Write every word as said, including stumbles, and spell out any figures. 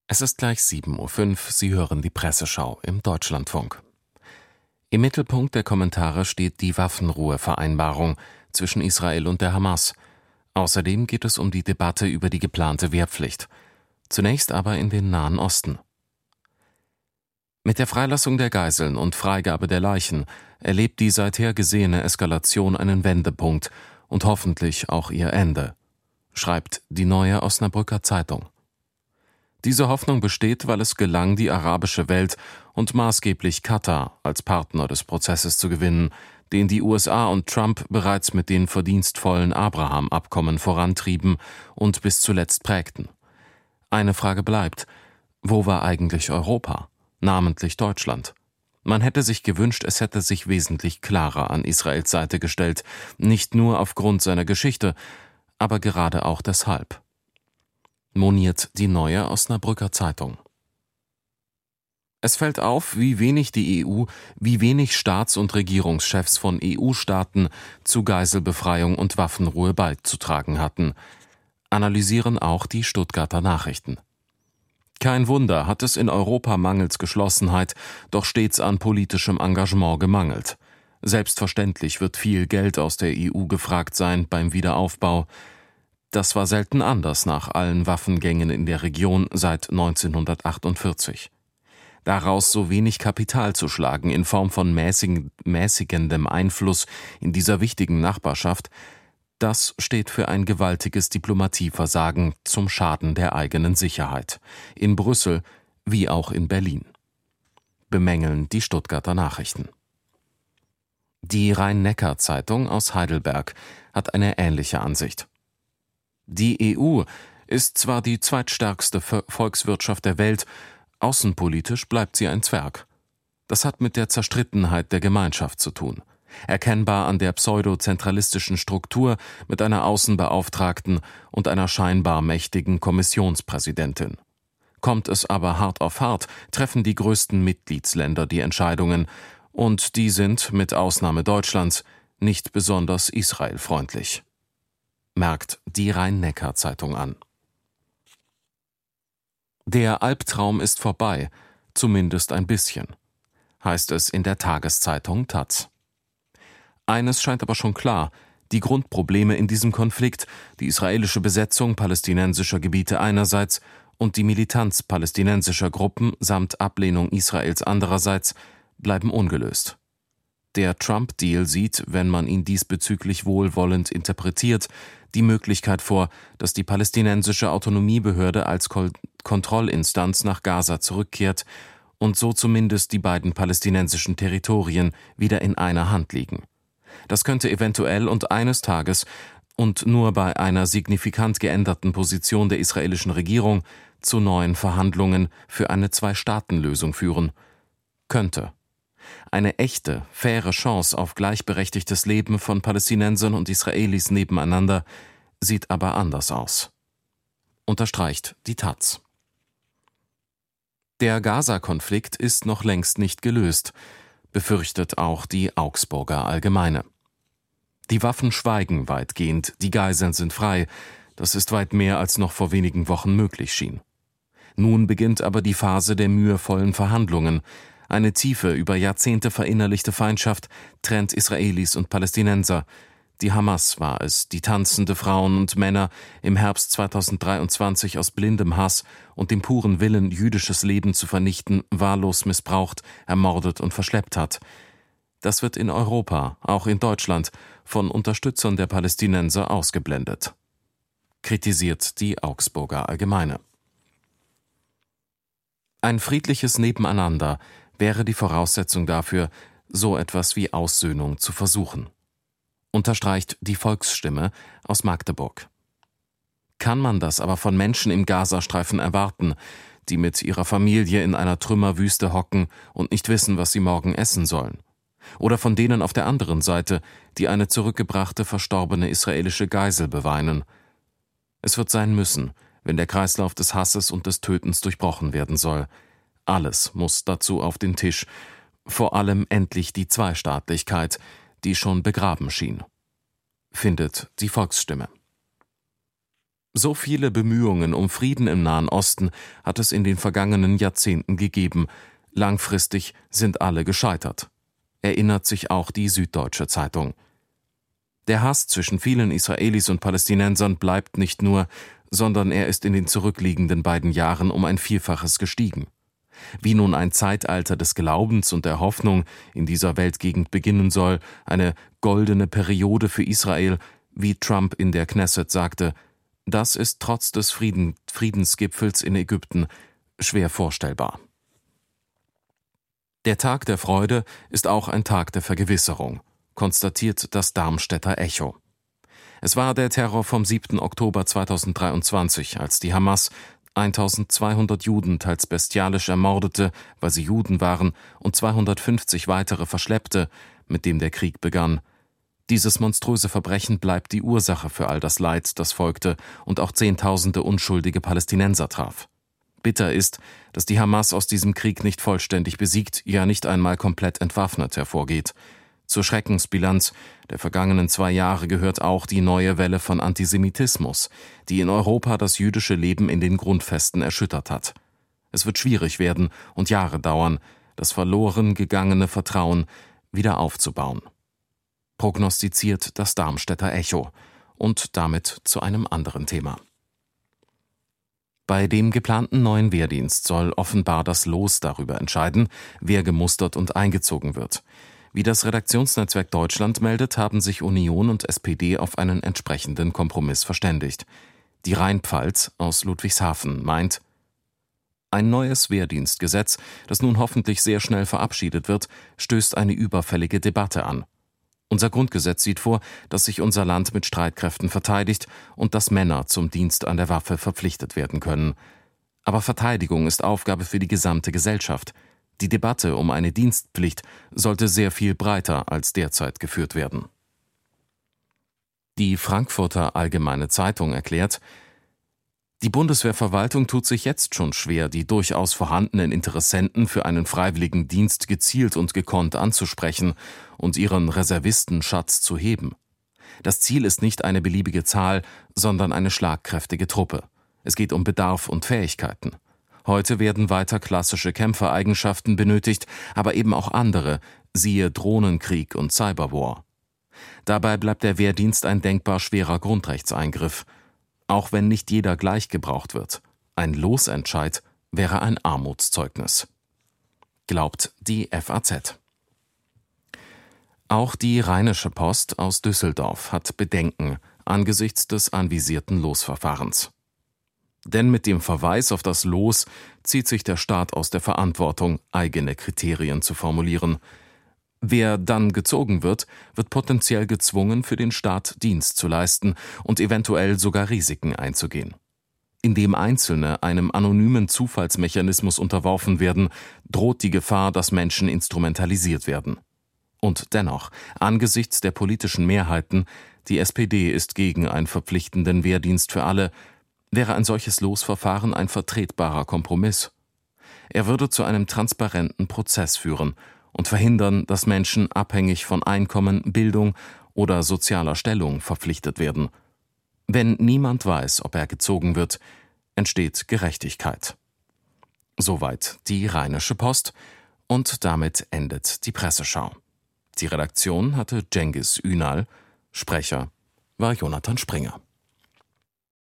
Es ist gleich sieben Uhr fünf, Sie hören die Presseschau im Deutschlandfunk. Im Mittelpunkt der Kommentare steht die Waffenruhevereinbarung zwischen Israel und der Hamas. Außerdem geht es um die Debatte über die geplante Wehrpflicht. Zunächst aber in den Nahen Osten. Mit der Freilassung der Geiseln und Freigabe der Leichen erlebt die seither gesehene Eskalation einen Wendepunkt und hoffentlich auch ihr Ende, schreibt die Neue Osnabrücker Zeitung. Diese Hoffnung besteht, weil es gelang, die arabische Welt und maßgeblich Katar als Partner des Prozesses zu gewinnen, den die U S A und Trump bereits mit den verdienstvollen Abraham-Abkommen vorantrieben und bis zuletzt prägten. Eine Frage bleibt: Wo war eigentlich Europa, namentlich Deutschland? Man hätte sich gewünscht, es hätte sich wesentlich klarer an Israels Seite gestellt, nicht nur aufgrund seiner Geschichte, aber gerade auch deshalb. Moniert die Neue Osnabrücker Zeitung. Es fällt auf, wie wenig die E U, wie wenig Staats- und Regierungschefs von E U-Staaten zu Geiselbefreiung und Waffenruhe beizutragen hatten, analysieren auch die Stuttgarter Nachrichten. Kein Wunder, hat es in Europa mangels Geschlossenheit doch stets an politischem Engagement gemangelt. Selbstverständlich wird viel Geld aus der E U gefragt sein beim Wiederaufbau. Das war selten anders nach allen Waffengängen in der Region seit neunzehnhundertachtundvierzig. Daraus so wenig Kapital zu schlagen in Form von mäßig, mäßigendem Einfluss in dieser wichtigen Nachbarschaft, das steht für ein gewaltiges Diplomatieversagen zum Schaden der eigenen Sicherheit, in Brüssel wie auch in Berlin, bemängeln die Stuttgarter Nachrichten. Die Rhein-Neckar-Zeitung aus Heidelberg hat eine ähnliche Ansicht. Die E U ist zwar die zweitstärkste Volkswirtschaft der Welt, außenpolitisch bleibt sie ein Zwerg. Das hat mit der Zerstrittenheit der Gemeinschaft zu tun. Erkennbar an der pseudozentralistischen Struktur mit einer Außenbeauftragten und einer scheinbar mächtigen Kommissionspräsidentin. Kommt es aber hart auf hart, treffen die größten Mitgliedsländer die Entscheidungen, und die sind, mit Ausnahme Deutschlands, nicht besonders israelfreundlich. Merkt die Rhein-Neckar-Zeitung an. Der Albtraum ist vorbei, zumindest ein bisschen, heißt es in der Tageszeitung Taz. Eines scheint aber schon klar: Die Grundprobleme in diesem Konflikt, die israelische Besetzung palästinensischer Gebiete einerseits und die Militanz palästinensischer Gruppen samt Ablehnung Israels andererseits, bleiben ungelöst. Der Trump-Deal sieht, wenn man ihn diesbezüglich wohlwollend interpretiert, die Möglichkeit vor, dass die palästinensische Autonomiebehörde als Ko- Kontrollinstanz nach Gaza zurückkehrt und so zumindest die beiden palästinensischen Territorien wieder in einer Hand liegen. Das könnte eventuell und eines Tages und nur bei einer signifikant geänderten Position der israelischen Regierung zu neuen Verhandlungen für eine Zwei-Staaten-Lösung führen. Könnte. Eine echte, faire Chance auf gleichberechtigtes Leben von Palästinensern und Israelis nebeneinander sieht aber anders aus. Unterstreicht die Taz. Der Gaza-Konflikt ist noch längst nicht gelöst, befürchtet auch die Augsburger Allgemeine. Die Waffen schweigen weitgehend, die Geiseln sind frei, das ist weit mehr als noch vor wenigen Wochen möglich schien. Nun beginnt aber die Phase der mühevollen Verhandlungen. Eine tiefe, über Jahrzehnte verinnerlichte Feindschaft trennt Israelis und Palästinenser. Die Hamas war es, die tanzende Frauen und Männer im Herbst zweitausenddreiundzwanzig aus blindem Hass und dem puren Willen, jüdisches Leben zu vernichten, wahllos missbraucht, ermordet und verschleppt hat. Das wird in Europa, auch in Deutschland, von Unterstützern der Palästinenser ausgeblendet. Kritisiert die Augsburger Allgemeine. Ein friedliches Nebeneinander wäre die Voraussetzung dafür, so etwas wie Aussöhnung zu versuchen. Unterstreicht die Volksstimme aus Magdeburg. Kann man das aber von Menschen im Gazastreifen erwarten, die mit ihrer Familie in einer Trümmerwüste hocken und nicht wissen, was sie morgen essen sollen? Oder von denen auf der anderen Seite, die eine zurückgebrachte, verstorbene israelische Geisel beweinen? Es wird sein müssen, wenn der Kreislauf des Hasses und des Tötens durchbrochen werden soll. Alles muss dazu auf den Tisch, vor allem endlich die Zweistaatlichkeit, die schon begraben schien, findet die Volksstimme. So viele Bemühungen um Frieden im Nahen Osten hat es in den vergangenen Jahrzehnten gegeben. Langfristig sind alle gescheitert, erinnert sich auch die Süddeutsche Zeitung. Der Hass zwischen vielen Israelis und Palästinensern bleibt nicht nur, sondern er ist in den zurückliegenden beiden Jahren um ein Vielfaches gestiegen. Wie nun ein Zeitalter des Glaubens und der Hoffnung in dieser Weltgegend beginnen soll, eine goldene Periode für Israel, wie Trump in der Knesset sagte, das ist trotz des Frieden, Friedensgipfels in Ägypten schwer vorstellbar. Der Tag der Freude ist auch ein Tag der Vergewisserung, konstatiert das Darmstädter Echo. Es war der Terror vom siebten Oktober zweitausenddreiundzwanzig, als die Hamas eintausendzweihundert Juden teils bestialisch ermordete, weil sie Juden waren, und zweihundertfünfzig weitere verschleppte, mit dem der Krieg begann. Dieses monströse Verbrechen bleibt die Ursache für all das Leid, das folgte und auch Zehntausende unschuldige Palästinenser traf. Bitter ist, dass die Hamas aus diesem Krieg nicht vollständig besiegt, ja nicht einmal komplett entwaffnet hervorgeht. Zur Schreckensbilanz der vergangenen zwei Jahre gehört auch die neue Welle von Antisemitismus, die in Europa das jüdische Leben in den Grundfesten erschüttert hat. Es wird schwierig werden und Jahre dauern, das verloren gegangene Vertrauen wieder aufzubauen. Prognostiziert das Darmstädter Echo und damit zu einem anderen Thema. Bei dem geplanten neuen Wehrdienst soll offenbar das Los darüber entscheiden, wer gemustert und eingezogen wird. Wie das Redaktionsnetzwerk Deutschland meldet, haben sich Union und S P D auf einen entsprechenden Kompromiss verständigt. Die Rheinpfalz aus Ludwigshafen meint, ein neues Wehrdienstgesetz, das nun hoffentlich sehr schnell verabschiedet wird, stößt eine überfällige Debatte an. Unser Grundgesetz sieht vor, dass sich unser Land mit Streitkräften verteidigt und dass Männer zum Dienst an der Waffe verpflichtet werden können. Aber Verteidigung ist Aufgabe für die gesamte Gesellschaft. Die Debatte um eine Dienstpflicht sollte sehr viel breiter als derzeit geführt werden. Die Frankfurter Allgemeine Zeitung erklärt, die Bundeswehrverwaltung tut sich jetzt schon schwer, die durchaus vorhandenen Interessenten für einen freiwilligen Dienst gezielt und gekonnt anzusprechen und ihren Reservistenschatz zu heben. Das Ziel ist nicht eine beliebige Zahl, sondern eine schlagkräftige Truppe. Es geht um Bedarf und Fähigkeiten. Heute werden weiter klassische Kämpfereigenschaften benötigt, aber eben auch andere, siehe Drohnenkrieg und Cyberwar. Dabei bleibt der Wehrdienst ein denkbar schwerer Grundrechtseingriff. Auch wenn nicht jeder gleich gebraucht wird. Ein Losentscheid wäre ein Armutszeugnis. Glaubt die F A Z. Auch die Rheinische Post aus Düsseldorf hat Bedenken angesichts des anvisierten Losverfahrens. Denn mit dem Verweis auf das Los zieht sich der Staat aus der Verantwortung, eigene Kriterien zu formulieren. Wer dann gezogen wird, wird potenziell gezwungen, für den Staat Dienst zu leisten und eventuell sogar Risiken einzugehen. Indem Einzelne einem anonymen Zufallsmechanismus unterworfen werden, droht die Gefahr, dass Menschen instrumentalisiert werden. Und dennoch, angesichts der politischen Mehrheiten, die S P D ist gegen einen verpflichtenden Wehrdienst für alle, wäre ein solches Losverfahren ein vertretbarer Kompromiss. Er würde zu einem transparenten Prozess führen und verhindern, dass Menschen abhängig von Einkommen, Bildung oder sozialer Stellung verpflichtet werden. Wenn niemand weiß, ob er gezogen wird, entsteht Gerechtigkeit. Soweit die Rheinische Post und damit endet die Presseschau. Die Redaktion hatte Cengiz Ünal, Sprecher war Jonathan Springer.